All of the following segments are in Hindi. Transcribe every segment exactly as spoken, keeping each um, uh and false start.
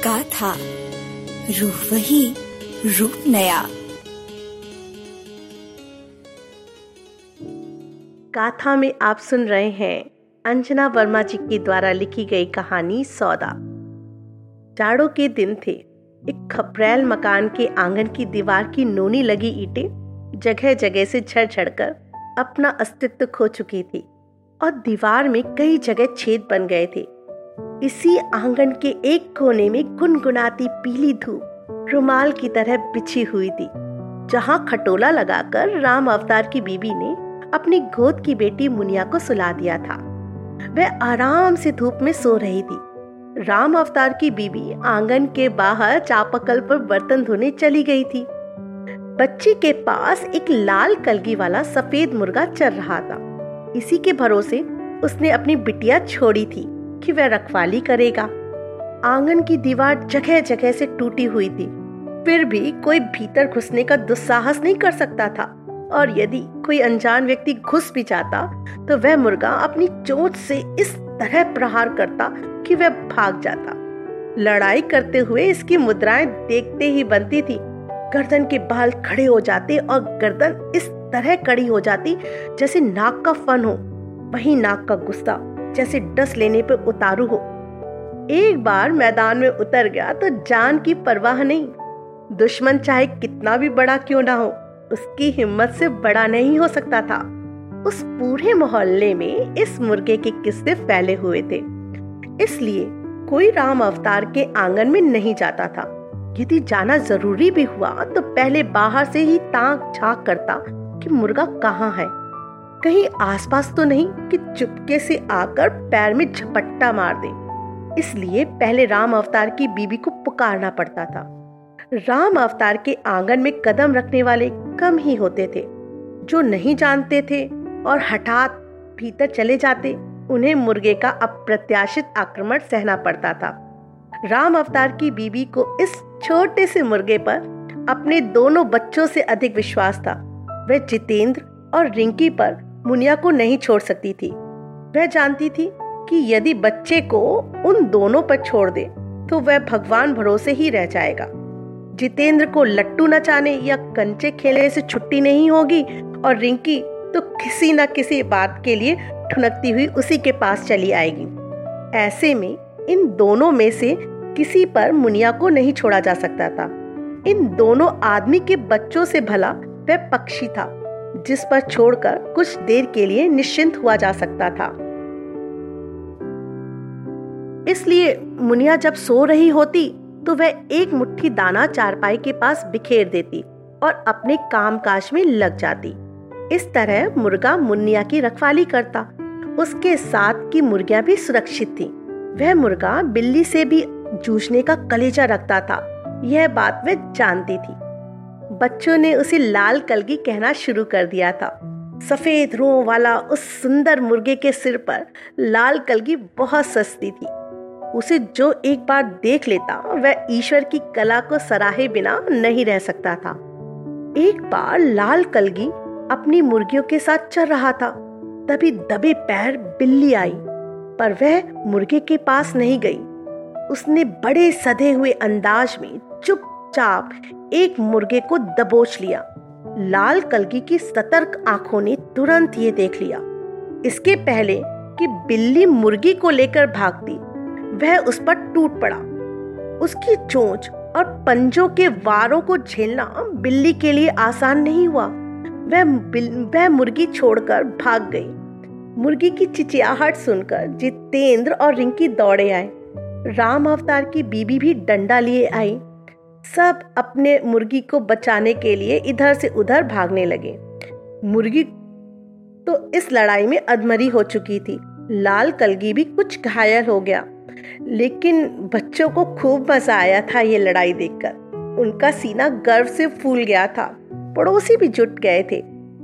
गाथा, रूह वही, रूप नया। गाथा में आप सुन रहे हैं अंजना वर्मा जी के द्वारा लिखी गई कहानी सौदा। जाड़ों के दिन थे। एक खपरेल मकान के आंगन की दीवार की नोनी लगी ईंटें जगह जगह से झड़ झड़कर अपना अस्तित्व खो चुकी थी और दीवार में कई जगह छेद बन गए थे। इसी आंगन के एक कोने में गुनगुनाती पीली धूप रुमाल की तरह बिछी हुई थी, जहां खटोला लगाकर राम अवतार की बीबी ने अपनी गोद की बेटी मुनिया को सुला दिया था। वह आराम से धूप में सो रही थी। राम अवतार की बीबी आंगन के बाहर चापाकल पर बर्तन धोने चली गई थी। बच्ची के पास एक लाल कलगी वाला सफेद मुर्गा चल रहा था। इसी के भरोसे उसने अपनी बिटिया छोड़ी थी कि वह रखवाली करेगा। आंगन की दीवार जगह जगह से टूटी हुई थी, फिर भी कोई भीतर घुसने का दुस्साहस नहीं कर सकता था, और यदि कोई अनजान व्यक्ति घुस भी जाता तो वह मुर्गा अपनी चोंच से इस तरह प्रहार करता कि वह भाग जाता। लड़ाई करते हुए इसकी मुद्राएं देखते ही बनती थी। गर्दन के बाल खड़े हो जाते और गर्दन इस तरह कड़ी हो जाती जैसे नाक का फन हो, वही नाक का गुस्सा जैसे डस लेने पर उतारू हो। एक बार मैदान में उतर गया तो जान की परवाह नहीं। दुश्मन चाहे कितना भी बड़ा क्यों ना हो, उसकी हिम्मत से बड़ा नहीं हो सकता था। उस पूरे मोहल्ले में इस मुर्गे के किस्से फैले हुए थे, इसलिए कोई राम अवतार के आंगन में नहीं जाता था। यदि जाना जरूरी भी हुआ तो पहले बाहर से ही ताक झांक करता कि मुर्गा कहाँ है, कहीं आसपास तो नहीं कि चुपके से आकर पैर में झपट्टा मार दे। इसलिए पहले राम अवतार की बीबी को पुकारना पड़ता था। राम अवतार के आंगन में कदम रखने वाले कम ही होते थे। जो नहीं जानते थे और हठात भीतर चले जाते, उन्हें मुर्गे का अप्रत्याशित आक्रमण सहना पड़ता था। राम अवतार की बीबी को इस छोटे से मुर्गे पर अपने दोनों बच्चों से अधिक विश्वास था। वह जितेंद्र और रिंकी पर मुनिया को नहीं छोड़ सकती थी। वह जानती थी कि यदि बच्चे को उन दोनों पर छोड़ दे तो वह भगवान भरोसे ही रह जाएगा। जितेंद्र को लट्टू नचाने या कंचे खेलने से छुट्टी नहीं होगी और रिंकी तो किसी न किसी बात के लिए ठुनकती हुई उसी के पास चली आएगी। ऐसे में इन दोनों में से किसी पर मुनिया को नहीं छोड़ा जा सकता था। इन दोनों आदमी के बच्चों से भला वह पक्षी था जिस पर छोड़कर कुछ देर के लिए निश्चिंत हुआ जा सकता था। इसलिए मुनिया जब सो रही होती तो वह एक मुट्ठी दाना चारपाई के पास बिखेर देती और अपने कामकाज में लग जाती। इस तरह मुर्गा मुनिया की रखवाली करता। उसके साथ की मुर्गियां भी सुरक्षित थीं। वह मुर्गा बिल्ली से भी जूझने का कलेजा रखता था, यह बात वह जानती थी। बच्चों ने उसे लाल कलगी कहना शुरू कर दिया था। सफेद रों वाला उस सुंदर मुर्गे के सिर पर लाल कलगी बहुत सस्ती थी। उसे जो एक बार देख लेता वह ईश्वर की कला को सराहे बिना नहीं रह सकता था। एक बार लाल कलगी अपनी मुर्गियों के साथ चल रहा था, तभी दबे पैर बिल्ली आई, पर वह मुर्गे के पास नहीं गई। उसने बड़े सधे हुए अंदाज में चुपचाप एक मुर्गे को दबोच लिया। लाल कलगी की सतर्क आंखों ने तुरंत ये देख लिया। इसके पहले कि बिल्ली मुर्गी को लेकर भागती, वह उस पर टूट पड़ा। उसकी चोंच और पंजों के वारों को झेलना बिल्ली के लिए आसान नहीं हुआ। वह वह मुर्गी छोड़कर भाग गई। मुर्गी की चिचियाहट सुनकर जितेंद्र और रिंकी दौड़े आए। राम अवतार की बीबी भी डंडा लिए आई। सब अपने मुर्गी को बचाने के लिए इधर से उधर भागने लगे। मुर्गी तो इस लड़ाई में अधमरी हो चुकी थी। लाल कलगी भी कुछ घायल हो गया, लेकिन बच्चों को खूब मजा आया था ये लड़ाई देखकर। उनका सीना गर्व से फूल गया था। पड़ोसी भी जुट गए थे।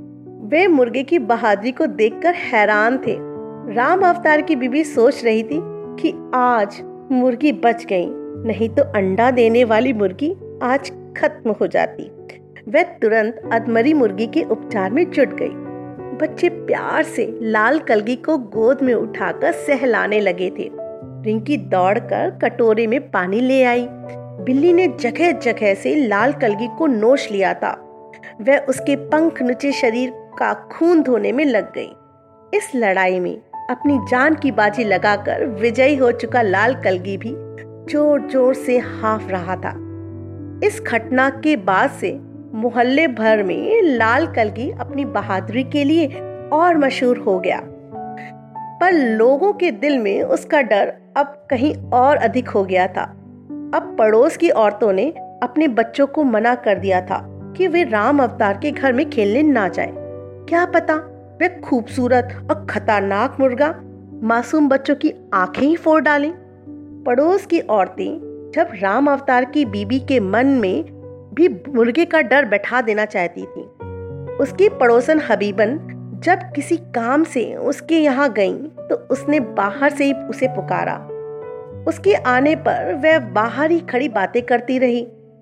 वे मुर्गे की बहादुरी को देखकर हैरान थे। राम अवतार की बीबी सोच रही थी कि आज मुर्गी बच गई, नहीं तो अंडा देने वाली मुर्गी आज खत्म हो जाती। वह तुरंत अधमरी मुर्गी के उपचार में जुट गई। बच्चे प्यार से लाल कलगी को गोद में उठाकर सहलाने लगे थे। रिंकी दौड़कर कटोरे में पानी ले आई। बिल्ली ने जगह जगह से लाल कलगी को नोच लिया था। वह उसके पंख नुचे शरीर का खून धोने में लग गई। इस लड़ाई में अपनी जान की बाजी लगाकर विजयी हो चुका लाल कलगी भी जोर जोर से हाँफ रहा था। इस घटना के बाद से मोहल्ले भर में लाल कलगी अपनी बहादुरी के लिए और मशहूर हो गया। पर लोगों के दिल में उसका डर अब कहीं और अधिक हो गया था। अब पड़ोस की औरतों ने अपने बच्चों को मना कर दिया था कि वे राम अवतार के घर में खेलने ना जाएं। क्या पता वह खूबसूरत और खतरनाक मुर्गा मासूम बच्चों की आंखें ही फोड़ डालें। पड़ोस की औरतें जब राम अवतार की बीबी के मन में भी मुर्गे का डर बैठा देना चाहती थी। उसकी पड़ोसन हबीबन जब किसी काम से उसके यहाँ गई तो उसने बाहर से ही उसे पुकारा। उसके आने पर वह बाहर ही खड़ी बातें करती रही।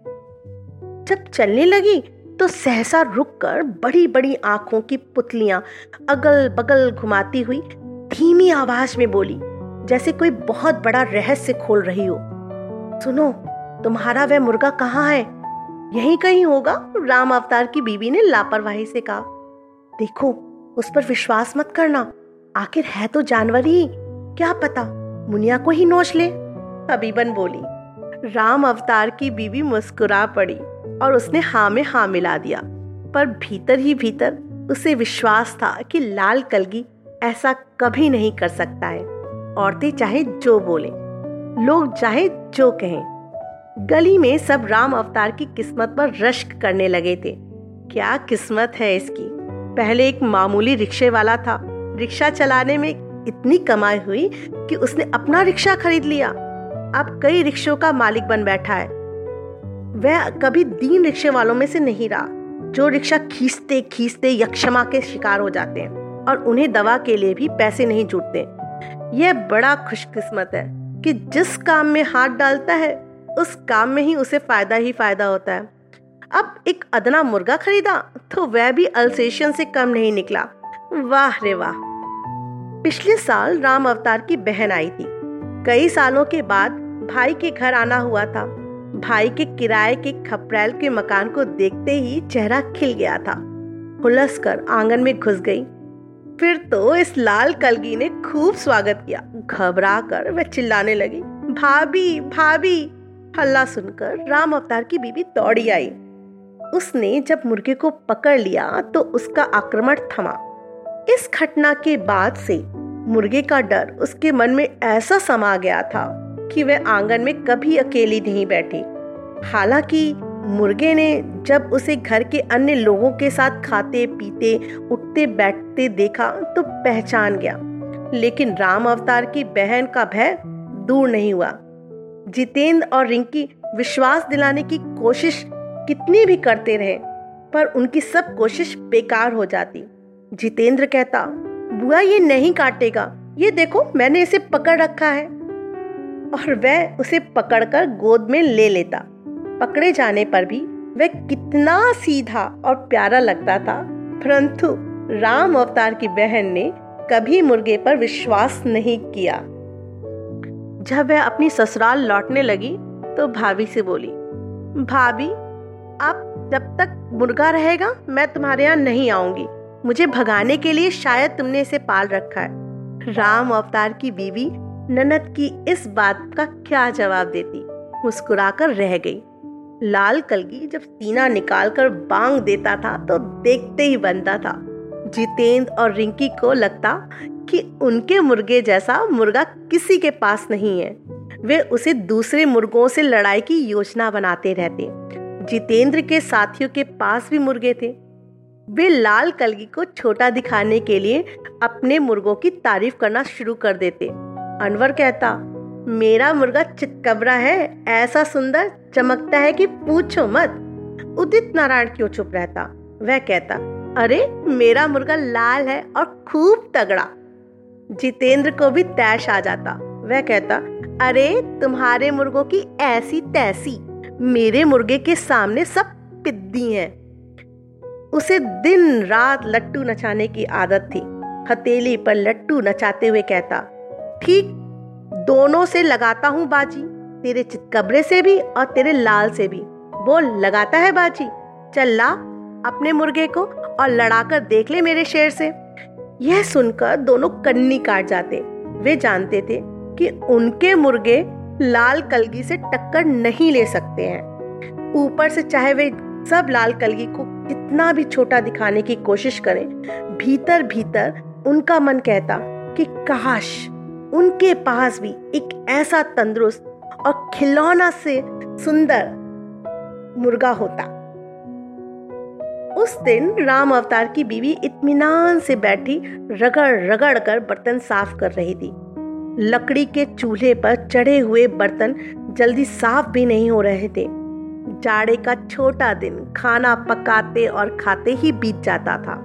जब चलने लगी तो सहसा रुककर बड़ी बड़ी आंखों की पुतलियां अगल बगल घुमाती हुई धीमी आवाज में बोली, जैसे कोई बहुत बड़ा रहस्य खोल रही हो। सुनो, तुम्हारा वह मुर्गा कहाँ है? यहीं कहीं होगा, राम अवतार की बीबी ने लापरवाही से कहा। देखो, उस पर विश्वास मत करना, आखिर है तो जानवर ही, क्या पता मुनिया को ही नोच ले। हबीबन बोली। राम अवतार की बीबी मुस्कुरा पड़ी और उसने हाँ में हाँ मिला दिया। पर भीतर ही भीतर उसे विश्वास था कि लाल कलगी ऐसा कभी नहीं कर सकता है। औरतें चाहे जो बोले, लोग चाहे जो कहें, गली में सब राम अवतार की किस्मत पर रश्क करने लगे थे। क्या किस्मत है इसकी। पहले एक मामूली रिक्शे वाला था। रिक्शा चलाने में इतनी कमाई हुई कि उसने अपना रिक्शा खरीद लिया। अब कई रिक्शों का मालिक बन बैठा है। वह कभी दीन रिक्शे वालों में से नहीं रहा, जो रिक्शा खींचते खींचते यक्षमा के शिकार हो जाते हैं और उन्हें दवा के लिए भी पैसे नहीं जुटते। यह बड़ा खुशकिस्मत है कि जिस काम में हाथ डालता है उस काम में ही उसे फायदा ही फायदा होता है। अब एक अदना मुर्गा खरीदा तो वह भी अल्सेशियन से कम नहीं निकला। वाह रे वाह। पिछले साल राम अवतार की बहन आई थी। कई सालों के बाद भाई के घर आना हुआ था। भाई के किराए के खपरेल के मकान को देखते ही चेहरा खिल गया था। हुलस कर आंगन में घुस गई। फिर तो इस लाल कलगी ने खूब स्वागत किया। घबरा कर वह चिल्लाने लगी, भाभी भाभी। हल्ला सुनकर राम अवतार की बीबी दौड़ी आई। उसने जब मुर्गे को पकड़ लिया तो उसका आक्रमण थमा। इस घटना के बाद से मुर्गे का डर उसके मन में ऐसा समा गया था कि वह आंगन में कभी अकेली नहीं बैठी। हालांकि मुर्गे ने जब उसे घर के अन्य लोगों के साथ खाते पीते उठते बैठते देखा तो पहचान गया, लेकिन राम अवतार की बहन का भय दूर नहीं हुआ। जितेंद्र और रिंकी विश्वास दिलाने की कोशिश कितनी भी करते रहे, पर उनकी सब कोशिश बेकार हो जाती। जितेंद्र कहता, बुआ ये नहीं काटेगा, ये देखो मैंने इसे पकड़ रखा है, और वह उसे पकड़कर गोद में ले लेता। पकड़े जाने पर भी वह कितना सीधा और प्यारा लगता था, परंतु राम अवतार की बहन ने कभी मुर्गे पर विश्वास नहीं किया। जब वह अपनी ससुराल लौटने लगी तो भाभी से बोली, भाभी अब जब तक मुर्गा रहेगा मैं तुम्हारे यहाँ नहीं आऊंगी। मुझे भगाने के लिए शायद तुमने इसे पाल रखा है। राम अवतार की बीवी ननद की इस बात का क्या जवाब देती, मुस्कुराकर रह गई। लाल कलगी जब सीना निकालकर बांग देता था तो देखते ही बनता था। जितेंद्र और रिंकी को लगता कि उनके मुर्गे जैसा मुर्गा किसी के पास नहीं है। वे उसे दूसरे मुर्गों से लड़ाई की योजना बनाते रहते। जितेंद्र के साथियों के पास भी मुर्गे थे। वे लाल कलगी को छोटा दिखाने के लिए अपने मुर्गों की तारीफ करना शुरू कर देते। अनवर कहता, मेरा मुर्गा चितकबरा है, ऐसा सुंदर चमकता है कि पूछो मत। उदित नारायण क्यों चुप रहता? वह कहता, अरे मेरा मुर्गा लाल है और खूब तगड़ा। जितेंद्र को भी तैश आ जाता। वह कहता, अरे तुम्हारे मुर्गों की ऐसी तैसी, मेरे मुर्गे के सामने सब पिद्दी हैं। उसे दिन रात लट्टू नचाने की आदत थी। हथेली पर लट्टू नचाते हुए कहता, ठीक दोनों से लगाता हूँ बाजी, तेरे चितकबरे से भी और तेरे लाल से भी। बोल, लगाता है बाजी? चल ला अपने मुर्गे को और लड़ाकर देख ले मेरे शेर से। यह सुनकर दोनों कन्नी काट जाते। वे जानते थे कि उनके मुर्गे लाल कलगी से टक्कर नहीं ले सकते हैं। ऊपर से चाहे वे सब लाल कलगी को कितना भी छोटा दिखाने की कोशिश करें, भीतर भीतर उनका मन कहता कि काश उनके पास भी एक ऐसा तंदुरुस्त और खिलौना से सुंदर मुर्गा होता। उस दिन राम अवतार की बीवी इत्मीनान से बैठी रगड़ रगड़ कर बर्तन साफ कर रही थी। लकड़ी के चूल्हे पर चढ़े हुए बर्तन जल्दी साफ भी नहीं हो रहे थे। जाड़े का छोटा दिन खाना पकाते और खाते ही बीत जाता था।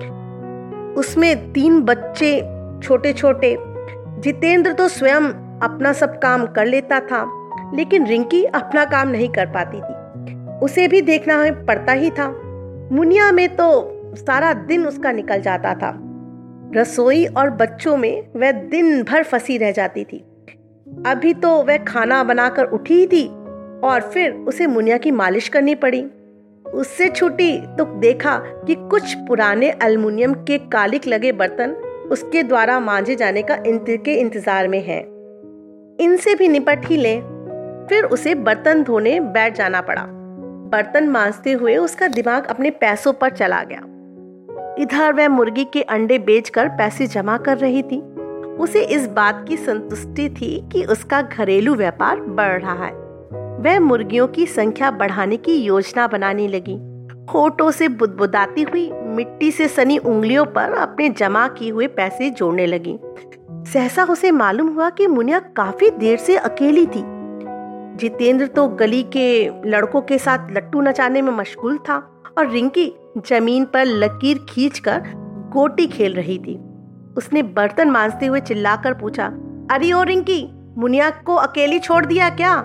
उसमें तीन बच्चे छोटे छोटे। जितेंद्र तो स्वयं अपना सब काम कर लेता था, लेकिन रिंकी अपना काम नहीं कर पाती थी। उसे भी देखना पड़ता ही था। मुनिया में तो सारा दिन उसका निकल जाता था। रसोई और बच्चों में वह दिन भर फंसी रह जाती थी। अभी तो वह खाना बनाकर उठी ही थी और फिर उसे मुनिया की मालिश करनी पड़ी। उससे छूटी तो देखा कि कुछ पुराने एल्युमिनियम के कालिक लगे बर्तन उसके द्वारा मांजे जाने का के इंतजार में हैं। इनसे भी निपट ही ले। फिर उसे बर्तन धोने बैठ जाना पड़ा। बर्तन मांजते हुए उसका दिमाग अपने पैसों पर चला गया। इधर वह मुर्गी के अंडे बेचकर पैसे जमा कर रही थी। उसे इस बात की संतुष्टि थी कि उसका घरेलू व्यापार बढ़ रहा है। वह मुर्गियों की संख्या बढ़ाने की योजना बनाने लगी। होठों से बुदबुदाती हुई मिट्टी से सनी उंगलियों पर अपने जमा किए हुए पैसे जोड़ने लगी। सहसा उसे मालूम हुआ कि मुनिया काफी देर से अकेली थी। जितेंद्र तो गली के लड़कों के साथ लट्टू नचाने में मशगूल था और रिंकी जमीन पर लकीर खींचकर गोटी खेल रही थी। उसने बर्तन मांजते हुए चिल्लाकर पूछा, अरे ओ रिंकी, मुनिया को अकेली छोड़ दिया क्या?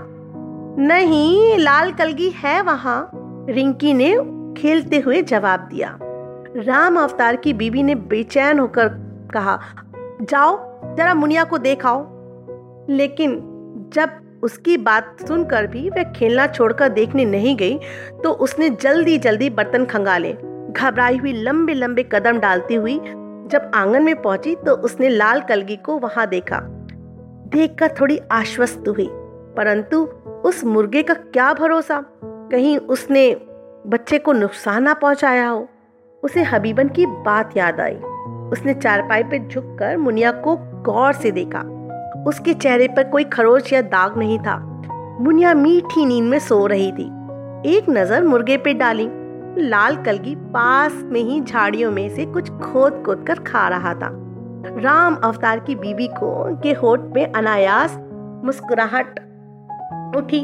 नहीं, लाल कलगी है वहां, रिंकी ने खेलते हुए जवाब दिया। राम अवतार की बीवी ने बेचैन होकर कहा, जाओ जरा मुनिया को देखाओ। लेकिन जब उसकी बात सुनकर भी वह खेलना छोड़कर देखने नहीं गई तो उसने जल्दी जल्दी बर्तन खंगाले। घबराई हुई लंबे लंबे कदम डालती हुई जब आंगन में पहुंची तो उसने लाल कलगी को वहां देखा। देखकर थोड़ी आश्वस्त हुई, परंतु उस मुर्गे का क्या भरोसा, कहीं उसने बच्चे को नुकसान ना पहुंचाया हो। उसे हबीबन की बात याद आई। उसने चारपाई पर झुककर मुनिया को गौर से देखा। उसके चेहरे पर कोई खरोच या दाग नहीं था। मुनिया मीठी नींद में सो रही थी। एक नजर मुर्गे पे डाली। लाल कलगी पास में ही झाड़ियों में से कुछ खोद खोद कर खा रहा था। राम अवतार की बीवी को के होठ में अनायास मुस्कुराहट उठी।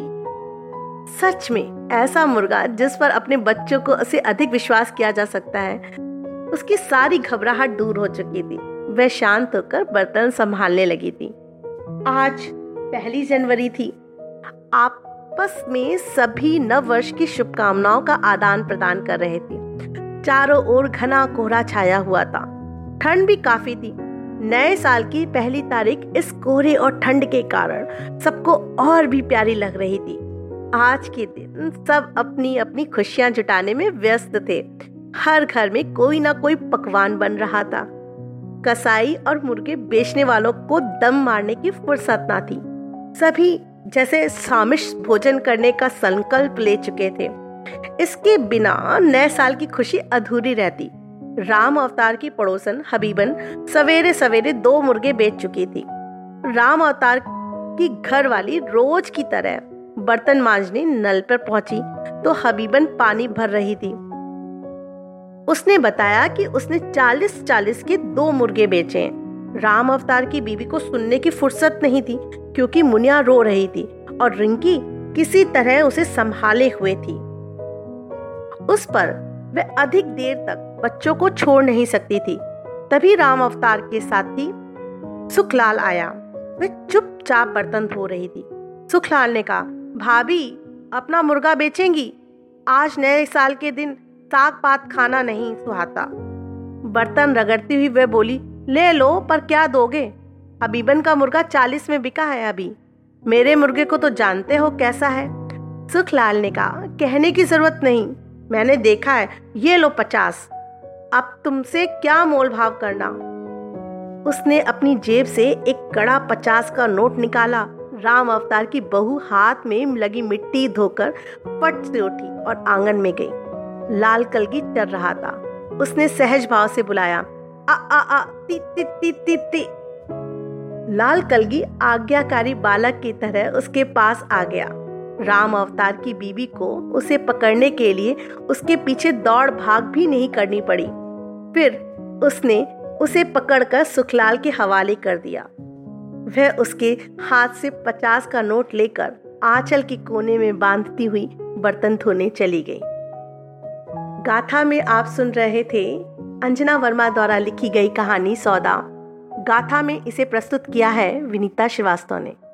सच में ऐसा मुर्गा जिस पर अपने बच्चों को से अधिक विश्वास किया जा सकता है। उसकी सारी घबराहट दूर हो चुकी थी। वह शांत होकर बर्तन संभालने लगी थी। आज पहली जनवरी थी। आपस में सभी नव वर्ष की शुभकामनाओं का आदान प्रदान कर रहे थे। चारों ओर घना कोहरा छाया हुआ था। ठंड भी काफी थी। नए साल की पहली तारीख इस कोहरे और ठंड के कारण सबको और भी प्यारी लग रही थी। आज के दिन सब अपनी अपनी खुशियां जुटाने में व्यस्त थे। हर घर में कोई ना कोई पकवान बन रहा था। कसाई और मुर्गे बेचने वालों को दम मारने की फुर्सत ना थी। सभी जैसे सामिश भोजन करने का संकल्प ले चुके थे। इसके बिना नए साल की खुशी अधूरी रहती। राम अवतार की पड़ोसन हबीबन सवेरे सवेरे दो मुर्गे बेच चुकी थी। राम अवतार की घर वाली रोज की तरह बर्तन मांजने नल पर पहुंची तो हबीबन पानी भर रही थी। उसने बताया कि उसने चालीस चालीस के दो मुर्गे बेचे हैं। राम अवतार की बीवी को सुनने की फुर्सत नहीं थी क्योंकि मुनिया रो रही थी और रिंकी किसी तरह उसे संभाले हुए थी। उस पर वह अधिक देर तक बच्चों को छोड़ नहीं सकती थी। तभी राम अवतार के साथी सुखलाल आया। वह चुपचाप बर्तन धो रही थी। सुखलाल ने कहा, भाभी अपना मुर्गा बेचेंगी? आज नए साल के दिन साग पात खाना नहीं सुहाता। बर्तन रगड़ती हुई वह बोली, ले लो, पर क्या दोगे? हबीबन का मुर्गा चालीस में बिका है अभी। मेरे मुर्गे को तो जानते हो कैसा है। सुखलाल ने कहा, कहने की जरूरत नहीं, मैंने देखा है। ये लो पचास, अब तुमसे क्या मोल भाव करना। उसने अपनी जेब से एक कड़ा पचास का नोट निकाला। राम अवतार की बहू हाथ में लगी मिट्टी धोकर पट से उठी और आंगन में गई। लाल कलगी चल रहा था। उसने सहज भाव से बुलाया, आ आ आ ती ती ती ती ती। लाल कलगी आज्ञाकारी बालक की तरह उसके पास आ गया। राम अवतार की बीवी को उसे पकड़ने के लिए उसके पीछे दौड़ भाग भी नहीं करनी पड़ी। फिर उसने उसे पकड़कर सुखलाल के हवाले कर दिया। वह उसके हाथ से पचास का नोट लेकर आंचल के कोने में बांधती हुई बर्तन धोने चली गई। गाथा में आप सुन रहे थे अंजना वर्मा द्वारा लिखी गई कहानी सौदा। गाथा में इसे प्रस्तुत किया है विनीता श्रीवास्तव ने।